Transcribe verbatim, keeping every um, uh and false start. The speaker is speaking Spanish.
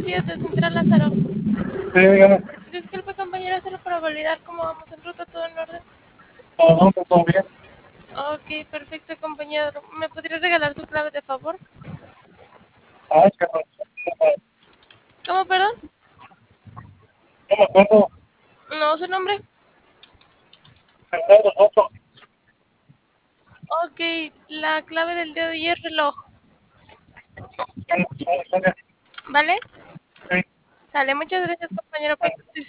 días de Central Lázaro. Sí, dígame. Disculpe, compañero, solo para validar cómo vamos en ruta, todo en orden. Todo, todo bien. Ok, perfecto, compañero. ¿Me podría regalar su clave de favor? Ah, es que no, ¿Cómo, perdón? no me acuerdo. No, su nombre. Fernando Soto. Ok, la clave del día de hoy es reloj. Sí, sí, sí, ¿Vale? sí. Sale, muchas gracias, compañero, por su